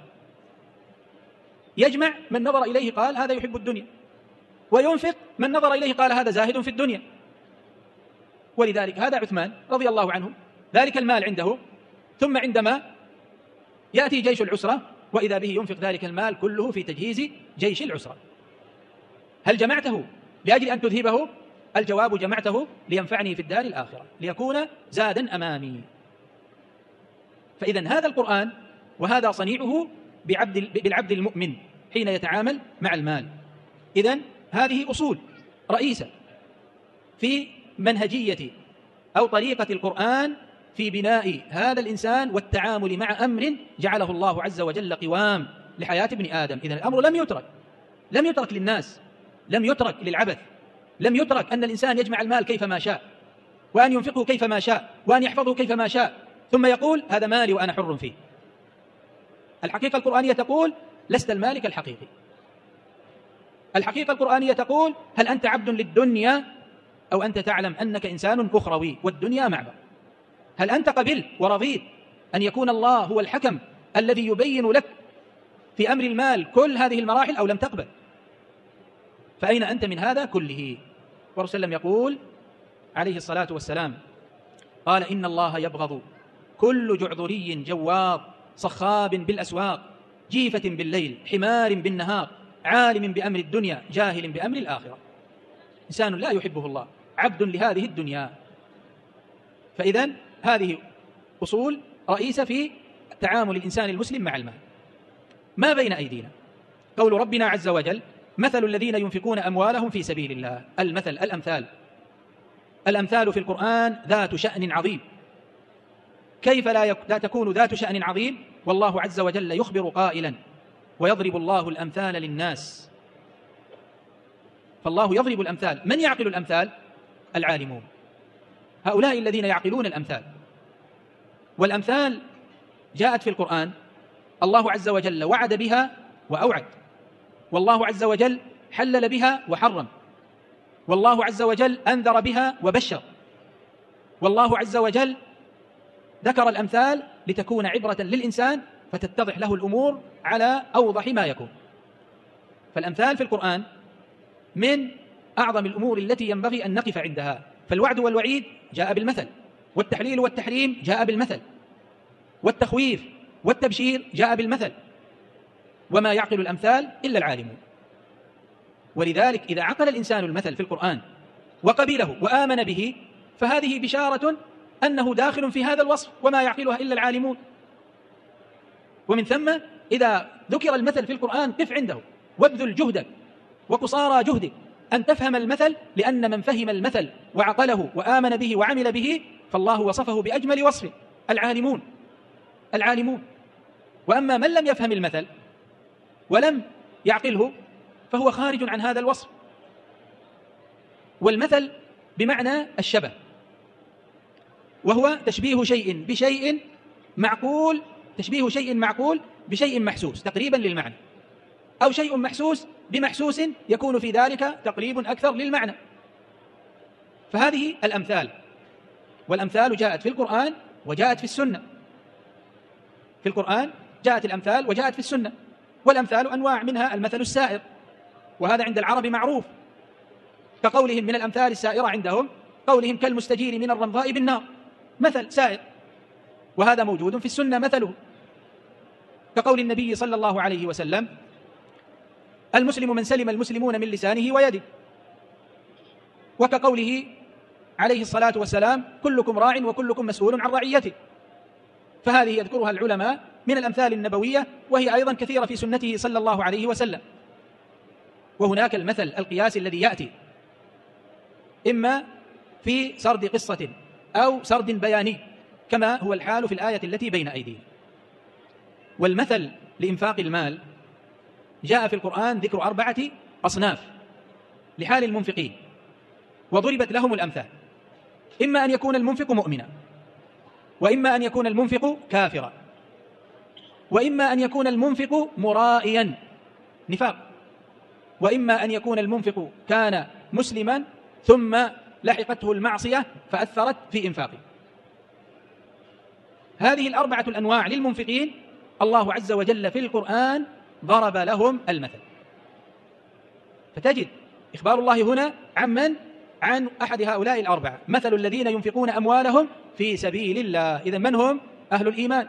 يجمع من نظر إليه قال هذا يحب الدنيا، وينفق من نظر إليه قال هذا زاهد في الدنيا. ولذلك هذا عثمان رضي الله عنه ذلك المال عنده، ثم عندما يأتي جيش العسرة وإذا به ينفق ذلك المال كله في تجهيز جيش العسرة. هل جمعته لأجل أن تذهبه؟ الجواب: جمعته لينفعني في الدار الآخرة، ليكون زادا أمامي. فإذن هذا القرآن وهذا صنيعه بالعبد المؤمن حين يتعامل مع المال. إذن هذه أصول رئيسة في منهجية أو طريقة القرآن في بناء هذا الإنسان والتعامل مع أمر جعله الله عز وجل قوام لحياة ابن آدم. إذن الأمر لم يترك للناس، لم يترك للعبث، لم يترك أن الإنسان يجمع المال كيفما شاء وأن ينفقه كيفما شاء وأن يحفظه كيفما شاء ثم يقول هذا مالي وأنا حر فيه. الحقيقة القرآنية تقول لست المالك الحقيقي. الحقيقة القرآنية تقول هل أنت عبد للدنيا أو أنت تعلم أنك إنسان أخروي والدنيا معبر؟ هل أنت قبلت ورضيت أن يكون الله هو الحكم الذي يبين لك في أمر المال كل هذه المراحل أو لم تقبل؟ فأين أنت من هذا كله؟ ورسول الله يقول عليه الصلاة والسلام قال إن الله يبغض كل جعذري جواظ صخاب بالأسواق جيفة بالليل حمار بالنهار عالم بأمر الدنيا جاهل بأمر الآخرة. إنسان لا يحبه الله، عبد لهذه الدنيا. فإذن هذه أصول رئيسة في تعامل الإنسان المسلم مع المال. ما بين أيدينا قول ربنا عز وجل مثل الذين ينفقون أموالهم في سبيل الله. المثل الأمثال في القرآن ذات شأن عظيم. كيف لا تكون ذات شأن عظيم والله عز وجل يخبر قائلا ويضرب الله الأمثال للناس. فالله يضرب الأمثال. من يعقل الأمثال؟ العالمون، هؤلاء الذين يعقلون الأمثال. والأمثال جاءت في القرآن الله عز وجل وعد بها وأوعد، والله عز وجل حلل بها وحرم، والله عز وجل أنذر بها وبشر، والله عز وجل ذكر الأمثال لتكون عبرة للإنسان فتتضح له الأمور على أوضح ما يكون. فالأمثال في القرآن من أعظم الأمور التي ينبغي أن نقف عندها، فالوعد والوعيد جاء بالمثل، والتحليل والتحريم جاء بالمثل، والتخويف والتبشير جاء بالمثل، وما يعقل الأمثال إلا العالمون. ولذلك إذا عقل الإنسان المثل في القرآن وقبله وآمن به فهذه بشارة أنه داخل في هذا الوصف، وما يعقلها إلا العالمون. ومن ثم إذا ذكر المثل في القرآن قف عنده وابذل جهدك وقصارى جهدك أن تفهم المثل، لأن من فهم المثل وعقله وآمن به وعمل به فالله وصفه بأجمل وصف: العالمون. العالمون. وأما من لم يفهم المثل ولم يعقله فهو خارج عن هذا الوصف. والمثل بمعنى الشبه، وهو تشبيه شيء بشيء معقول، تشبيه شيء معقول بشيء محسوس تقريبا للمعنى، أو شيء محسوس بمحسوس يكون في ذلك تقريب أكثر للمعنى. فهذه الأمثال، والأمثال جاءت في القرآن وجاءت في السنة. في القرآن جاءت الأمثال وجاءت في السنة. والأمثال أنواع، منها المثل السائر، وهذا عند العرب معروف، كقولهم من الأمثال السائرة عندهم قولهم كالمستجير من الرمضاء بالنار، مثل سائر، وهذا موجود في السنة مثله، كقول النبي صلى الله عليه وسلم: المسلم من سلم المسلمون من لسانه ويده، وكقوله عليه الصلاة والسلام: كلكم راع وكلكم مسؤول عن رعيته. فهذه يذكرها العلماء من الأمثال النبوية، وهي أيضا كثيرة في سنته صلى الله عليه وسلم. وهناك المثل القياسي الذي يأتي إما في سرد قصة أو سرد بياني، كما هو الحال في الآية التي بين أيدينا. والمثل لإنفاق المال جاء في القرآن ذكر 4 أصناف لحال المنفقين، وضربت لهم الأمثال: إما أن يكون المنفق مؤمنا، وإما أن يكون المنفق كافرا، وإما أن يكون المنفق مرائيا نفاق، وإما أن يكون المنفق كان مسلما ثم لحقته المعصية فأثرت في إنفاقه. هذه 4 الأنواع للمنفقين الله عز وجل في القرآن ضرب لهم المثل. فتجد إخبار الله هنا عن أحد هؤلاء 4، مثل الذين ينفقون أموالهم في سبيل الله. إذن من هم؟ أهل الإيمان.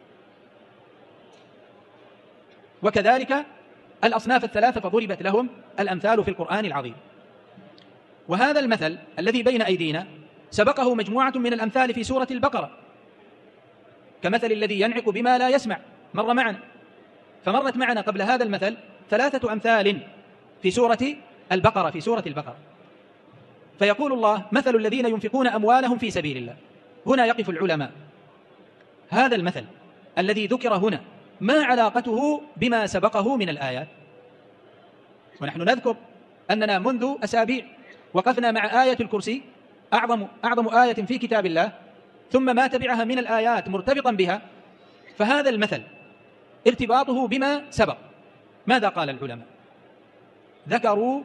وكذلك الأصناف 3 فضربت لهم الأمثال في القرآن العظيم. وهذا المثل الذي بين أيدينا سبقه مجموعة من الأمثال في سورة البقرة، كمثل الذي ينعق بما لا يسمع، مر معنا. فمرت معنا قبل هذا المثل 3 أمثال في سورة البقرة. فيقول الله: مثل الذين ينفقون أموالهم في سبيل الله. هنا يقف العلماء: هذا المثل الذي ذكر هنا ما علاقته بما سبقه من الآيات؟ ونحن نذكر أننا منذ أسابيع وقفنا مع آية الكرسي، أعظم آية في كتاب الله، ثم ما تبعها من الآيات مرتبطا بها. فهذا المثل ارتباطه بما سبق. ماذا قال العلماء؟ ذكروا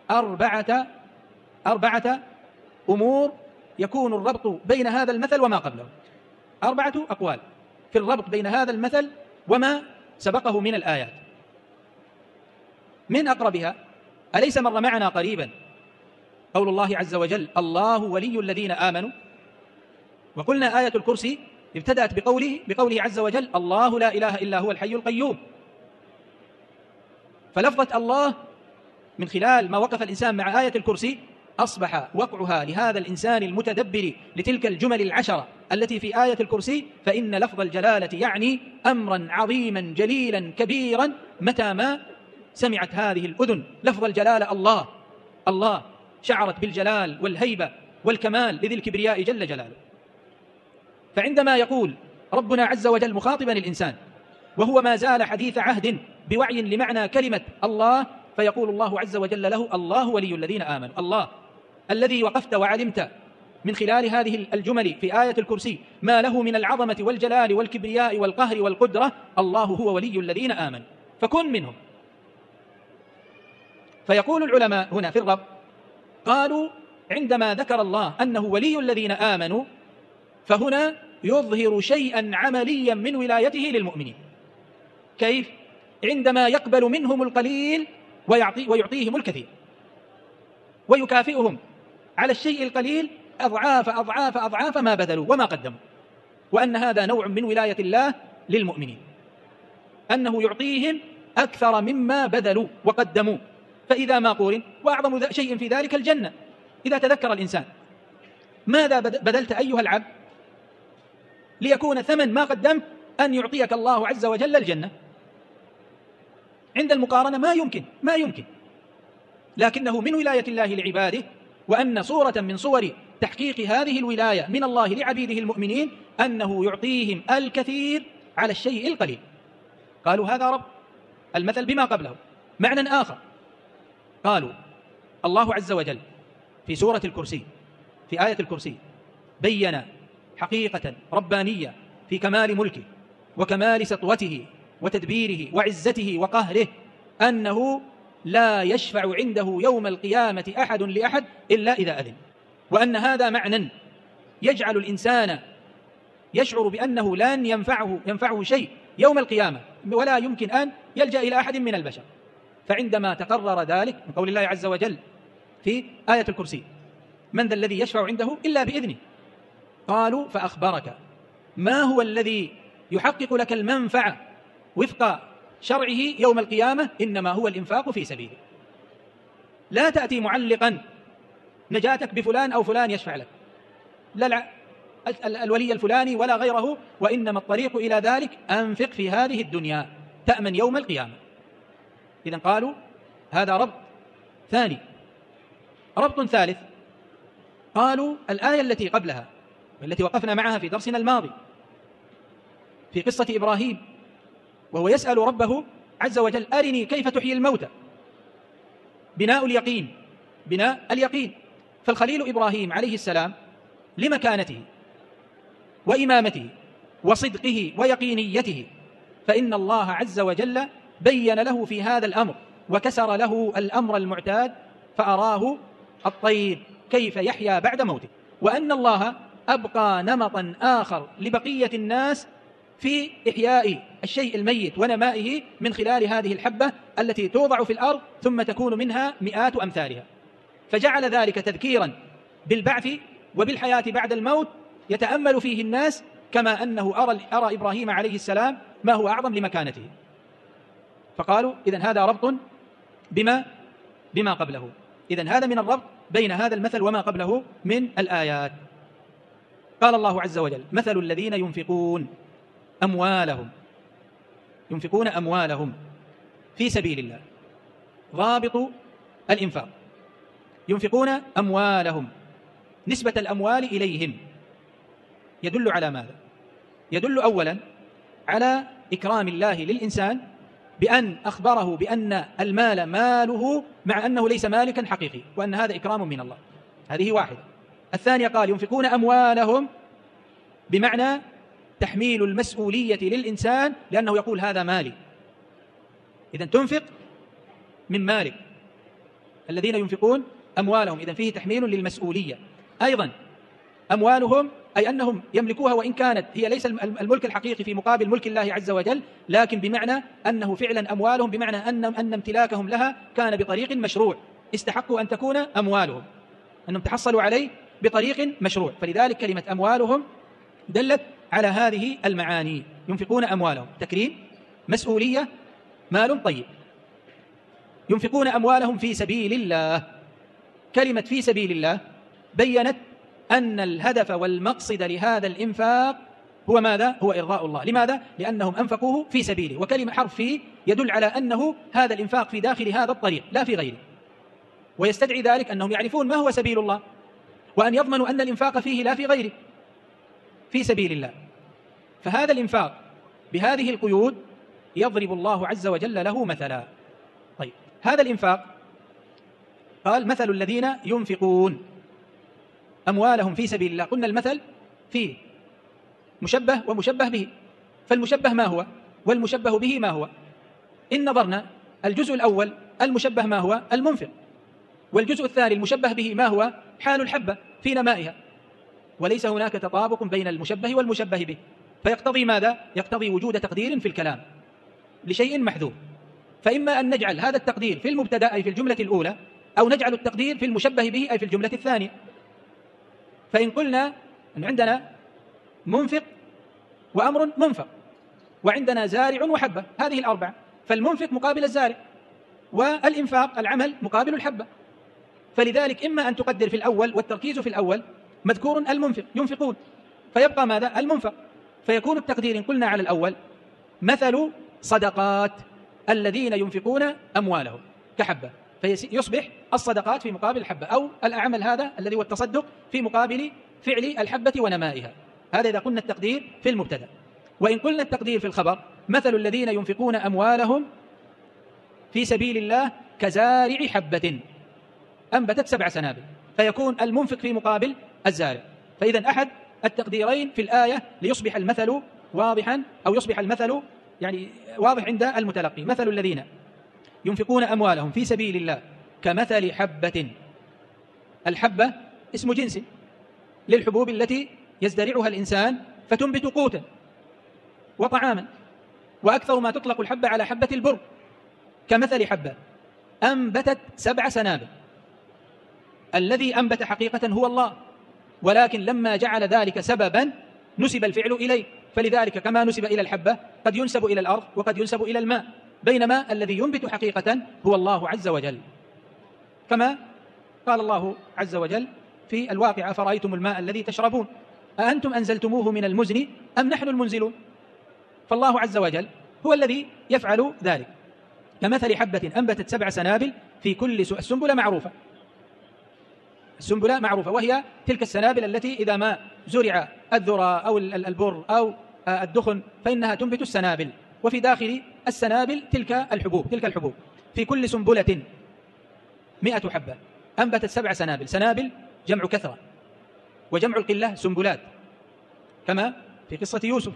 4 أمور يكون الربط بين هذا المثل وما قبله. 4 أقوال في الربط بين هذا المثل وما سبقه من الآيات. من أقربها: أليس مر معنا قريبا قول الله عز وجل: الله ولي الذين آمنوا؟ وقلنا آية الكرسي ابتدأت بقوله عز وجل: الله لا إله إلا هو الحي القيوم. فلفظة الله من خلال ما وقف الإنسان مع آية الكرسي أصبح وقعها لهذا الإنسان المتدبر لتلك الجمل 10 التي في آية الكرسي، فإن لفظ الجلالة يعني أمرا عظيما جليلا كبيرا. متى ما سمعت هذه الأذن لفظ الجلالة الله شعرت بالجلال والهيبة والكمال لذي الكبرياء جل جلاله. فعندما يقول ربنا عز وجل مخاطبا الإنسان وهو ما زال حديث عهد بوعي لمعنى كلمة الله، فيقول الله عز وجل له: الله ولي الذين آمنوا. الله الذي وقفت وعلمت من خلال هذه الجمل في آية الكرسي ما له من العظمة والجلال والكبرياء والقهر والقدرة، الله هو ولي الذين آمنوا، فكن منهم. فيقول العلماء هنا في الرب، قالوا عندما ذكر الله أنه ولي الذين آمنوا فهنا يظهر شيئا عمليا من ولايته للمؤمنين. كيف؟ عندما يقبل منهم القليل ويعطيهم الكثير، ويكافئهم على الشيء القليل أضعاف أضعاف أضعاف ما بذلوا وما قدموا، وأن هذا نوع من ولاية الله للمؤمنين، أنه يعطيهم أكثر مما بذلوا وقدموا. فإذا ما قورن، وأعظم شيء في ذلك الجنة. إذا تذكر الإنسان ماذا بذلت أيها العبد ليكون ثمن ما قدمت أن يعطيك الله عز وجل الجنة؟ عند المقارنة ما يمكن، لكنه من ولاية الله لعباده، وأن صورة من صور تحقيق هذه الولاية من الله لعبيده المؤمنين أنه يعطيهم الكثير على الشيء القليل. قالوا هذا رب المثل بما قبله. معنى آخر قالوا الله عز وجل في سورة الكرسي، في آية الكرسي، بيّن حقيقة ربانية في كمال ملكه وكمال سطوته وتدبيره وعزته وقهره، أنه لا يشفع عنده يوم القيامة أحد لأحد إلا إذا أذن، وأن هذا معنى يجعل الإنسان يشعر بأنه لن ينفعه شيء يوم القيامة، ولا يمكن أن يلجأ إلى أحد من البشر. فعندما تقرر ذلك من قول الله عز وجل في آية الكرسي: من ذا الذي يشفع عنده إلا بإذنه، قالوا فأخبرك ما هو الذي يحقق لك المنفعة وفق شرعه يوم القيامة، إنما هو الإنفاق في سبيله. لا تأتي معلقا نجاتك بفلان أو فلان يشفع لك، لا الولي الفلاني ولا غيره، وإنما الطريق إلى ذلك أنفق في هذه الدنيا تأمن يوم القيامة. إذن قالوا هذا ربط ثاني. ربط ثالث قالوا الآية التي قبلها والتي وقفنا معها في درسنا الماضي في قصة إبراهيم، وهو يسأل ربه عز وجل: أرني كيف تحيي الموتى. بناء اليقين. فالخليل إبراهيم عليه السلام لمكانته وإمامته وصدقه ويقينيته، فإن الله عز وجل بين له في هذا الأمر وكسر له الأمر المعتاد، فأراه الطير كيف يحيا بعد موته، وأن الله أبقى نمطا آخر لبقية الناس في إحياء الشيء الميت ونمائه من خلال هذه الحبة التي توضع في الأرض ثم تكون منها مئات أمثالها، فجعل ذلك تذكيرا بالبعث وبالحياة بعد الموت يتأمل فيه الناس، كما أنه أرى إبراهيم عليه السلام ما هو أعظم لمكانته. فقالوا إذن هذا ربط بما قبله. إذن هذا من الربط بين هذا المثل وما قبله من الآيات. قال الله عز وجل: مثل الذين ينفقون أموالهم في سبيل الله. رابط الإنفاق: ينفقون أموالهم، نسبة الأموال إليهم يدل على ماذا؟ يدل أولا على إكرام الله للإنسان بأن أخبره بأن المال ماله، مع أنه ليس مالكا حقيقي، وأن هذا إكرام من الله. هذه واحدة. الثانية قال: ينفقون أموالهم، بمعنى تحميل المسؤولية للإنسان، لأنه يقول هذا مالي. إذن تنفق من مالك. الذين ينفقون أموالهم، إذن فيه تحميل للمسؤولية. أيضا أموالهم أي أنهم يملكوها، وإن كانت هي ليس الملك الحقيقي في مقابل ملك الله عز وجل، لكن بمعنى أنه فعلا أموالهم، بمعنى أن امتلاكهم لها كان بطريق مشروع، استحقوا أن تكون أموالهم، أنهم تحصلوا عليه بطريق مشروع. فلذلك كلمة أموالهم دلت على هذه المعاني. ينفقون أموالهم، تكريم، مسؤولية، مال طيب. ينفقون أموالهم في سبيل الله. كلمة في سبيل الله بيّنت أن الهدف والمقصد لهذا الإنفاق هو ماذا؟ هو إرضاء الله. لماذا؟ لأنهم أنفقوه في سبيله، وكلمة حرف فيه يدل على أنه هذا الإنفاق في داخل هذا الطريق لا في غيره، ويستدعي ذلك أنهم يعرفون ما هو سبيل الله، وأن يضمنوا أن الإنفاق فيه لا في غيره، في سبيل الله. فهذا الإنفاق بهذه القيود يضرب الله عز وجل له مثلا. طيب، هذا الإنفاق قال: مثل الذين ينفقون أموالهم في سبيل الله. قلنا المثل فيه مشبه ومشبه به، فالمشبه ما هو والمشبه به ما هو؟ إن نظرنا الجزء الأول المشبه ما هو؟ المنفق. والجزء الثاني المشبه به ما هو؟ حال الحبة في نمائها. وليس هناك تطابق بين المشبه والمشبه به، فيقتضي ماذا؟ يقتضي وجود تقدير في الكلام لشيء محذوف. فإما أن نجعل هذا التقدير في المبتدأ أي في الجملة الأولى، أو نجعل التقدير في المشبه به أي في الجملة الثانية. فإن قلنا أن عندنا منفق وأمر منفق، وعندنا زارع وحبة، هذه الأربعة، فالمنفق مقابل الزارع، والإنفاق العمل مقابل الحبة. فلذلك إما أن تقدر في الأول، والتركيز في الأول مذكور المنفق ينفقون، فيبقى ماذا؟ المنفق، فيكون التقدير إن قلنا على الأول مثل صدقات الذين ينفقون أموالهم كحبة، فيصبح الصدقات في مقابل الحبة، أو الأعمل هذا الذي هو التصدق في مقابل فعل الحبة ونمائها. هذا إذا قلنا التقدير في المبتدأ. وإن قلنا التقدير في الخبر مثل الذين ينفقون أموالهم في سبيل الله كزارع حبة أنبتت 7 سنابل، فيكون المنفق في مقابل الزارع. فإذا أحد التقديرين في الآية ليصبح المثل واضحا، أو يصبح المثل يعني واضح عند المتلقي. مثل الذين ينفقون أموالهم في سبيل الله كمثل حبة. الحبة اسم جنس للحبوب التي يزدرعها الإنسان فتنبت قوتا وطعاما، وأكثر ما تطلق الحبة على حبة البر. كمثل حبة أنبتت 7 سنابل. الذي أنبت حقيقة هو الله، ولكن لما جعل ذلك سببا نسب الفعل إليه، فلذلك كما نسب إلى الحبة قد ينسب إلى الأرض وقد ينسب إلى الماء، بينما الذي ينبت حقيقة هو الله عز وجل. كما قال الله عز وجل في الواقعة: أفرأيتم الماء الذي تشربون أأنتم أنزلتموه من المزن أم نحن المنزلون؟ فالله عز وجل هو الذي يفعل ذلك. كمثل حبة أنبتت 7 سنابل في كل السنبلة معروفة، السنبلة معروفة، وهي تلك السنابل التي إذا ما زرع الذرة أو البر أو الدخن فإنها تنبت السنابل، وفي داخل السنابل تلك الحبوب. في كل سنبلة 100 حبة أنبتت 7 سنابل. سنابل جمع كثرة، وجمع القلة سنبلات، كما في قصة يوسف.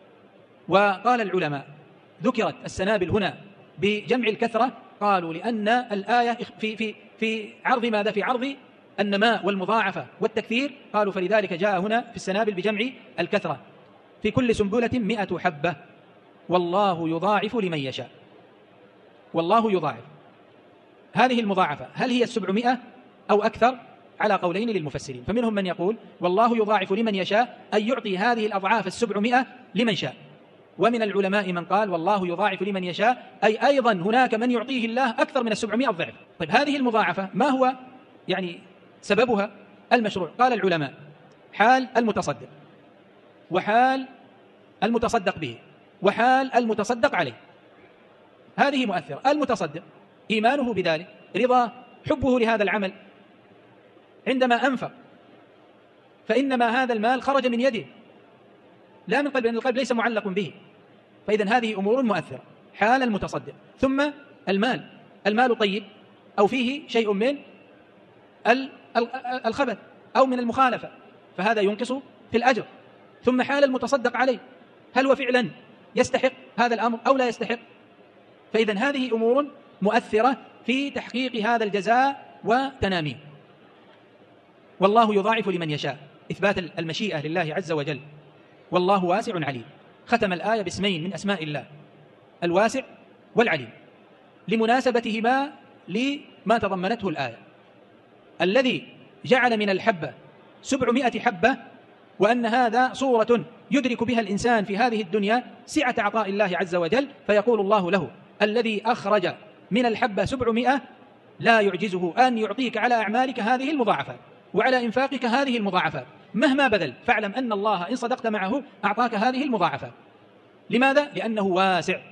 وقال العلماء ذكرت السنابل هنا بجمع الكثرة، قالوا لأن الآية في عرض ماذا؟ في عرض النماء والمضاعفة والتكثير، قالوا فلذلك جاء هنا في السنابل بجمع الكثرة. في كل سنبلة 100 حبة والله يضاعف لمن يشاء. والله يضاعف، هذه المضاعفة هل هي 700 أو أكثر؟ على قولين للمفسرين، فمنهم من يقول والله يضاعف لمن يشاء أي يعطي هذه الأضعاف 700 لمن شاء، ومن العلماء من قال والله يضاعف لمن يشاء أي أيضا هناك من يعطيه الله أكثر من 700 ضعف. طيب هذه المضاعفة ما هو يعني سببها المشروع؟ قال العلماء حال المتصدق، وحال المتصدق به، وحال المتصدق عليه، هذه مؤثرة. المتصدق إيمانه بذلك، رضا، حبه لهذا العمل، عندما أنفق فإنما هذا المال خرج من يده لا من قلب، لأن القلب ليس معلق به، فإذن هذه أمور مؤثرة. حال المتصدق. ثم المال طيب أو فيه شيء من الخبث أو من المخالفة، فهذا ينقص في الأجر. ثم حال المتصدق عليه، هل هو فعلا يستحق هذا الأمر أو لا يستحق؟ فإذن هذه أمور مؤثرة في تحقيق هذا الجزاء وتناميه. والله يضاعف لمن يشاء، إثبات المشيئة لله عز وجل. والله واسع عليم. ختم الآية باسمين من أسماء الله، الواسع والعليم، لمناسبتهما لما تضمنته الآية. الذي جعل من الحبة 700 حبة، وأن هذا صورة يدرك بها الإنسان في هذه الدنيا سعة عطاء الله عز وجل، فيقول الله له الذي أخرج من الحبة 700 لا يعجزه أن يعطيك على أعمالك هذه المضاعفات وعلى إنفاقك هذه المضاعفات، مهما بذل فاعلم أن الله إن صدقت معه أعطاك هذه المضاعفات. لماذا؟ لأنه واسع.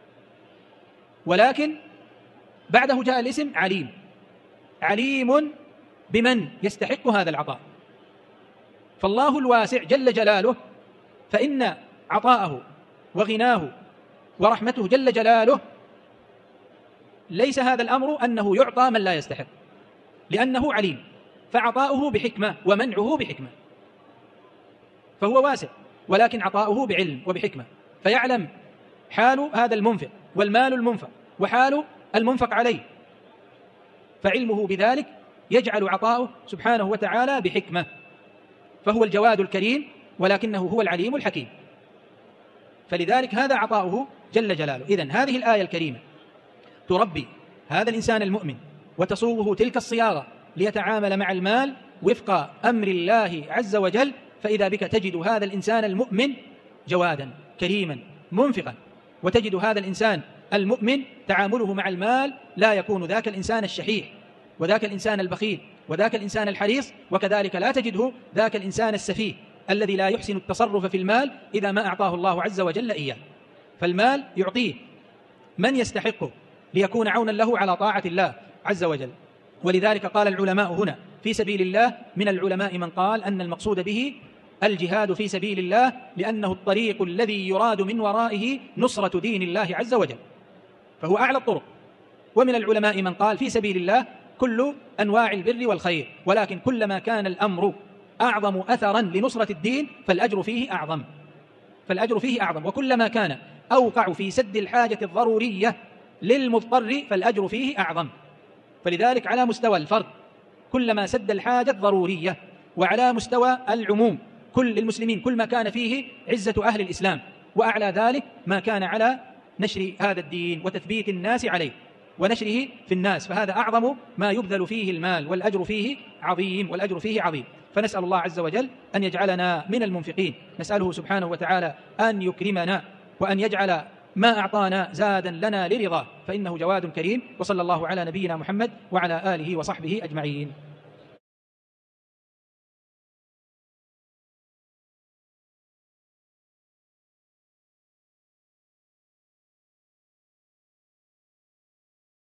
ولكن بعده جاء الاسم عليم، عليم بمن يستحق هذا العطاء. فالله الواسع جل جلاله، فإن عطاءه وغناه ورحمته جل جلاله ليس هذا الأمر أنه يعطى من لا يستحق، لأنه عليم، فعطاؤه بحكمة ومنعه بحكمة، فهو واسع ولكن عطاؤه بعلم وبحكمة، فيعلم حال هذا المنفق والمال المنفق وحال المنفق عليه، فعلمه بذلك يجعل عطاؤه سبحانه وتعالى بحكمة، فهو الجواد الكريم ولكنه هو العليم الحكيم، فلذلك هذا عطاؤه جل جلاله. إذن هذه الآية الكريمة تربي هذا الإنسان المؤمن وتصوغه تلك الصياغة ليتعامل مع المال وفق أمر الله عز وجل، فإذا بك تجد هذا الإنسان المؤمن جوادا كريما منفقا، وتجد هذا الإنسان المؤمن تعامله مع المال لا يكون ذاك الإنسان الشحيح وذاك الإنسان البخيل وذاك الإنسان الحريص، وكذلك لا تجده ذاك الإنسان السفيه الذي لا يحسن التصرف في المال إذا ما أعطاه الله عز وجل إياه. فالمال يعطيه من يستحقه ليكون عونا له على طاعة الله عز وجل. ولذلك قال العلماء هنا في سبيل الله، من العلماء من قال أن المقصود به الجهاد في سبيل الله لأنه الطريق الذي يراد من ورائه نصرة دين الله عز وجل، فهو أعلى الطرق. ومن العلماء من قال في سبيل الله كل أنواع البر والخير، ولكن كلما كان الأمر أعظم أثرا لنصرة الدين فالأجر فيه أعظم، وكلما كان أوقع في سد الحاجة الضرورية للمضطر فالأجر فيه أعظم. فلذلك على مستوى الفرد كلما سد الحاجة الضرورية، وعلى مستوى العموم كل المسلمين كل ما كان فيه عزة أهل الإسلام، وأعلى ذلك ما كان على نشر هذا الدين وتثبيت الناس عليه ونشره في الناس، فهذا أعظم ما يبذل فيه المال، والأجر فيه عظيم. فنسأل الله عز وجل أن يجعلنا من المنفقين، نسأله سبحانه وتعالى أن يكرمنا وأن يجعل ما أعطانا زادا لنا لرضاه، فإنه جواد كريم. وصلى الله على نبينا محمد وعلى آله وصحبه أجمعين.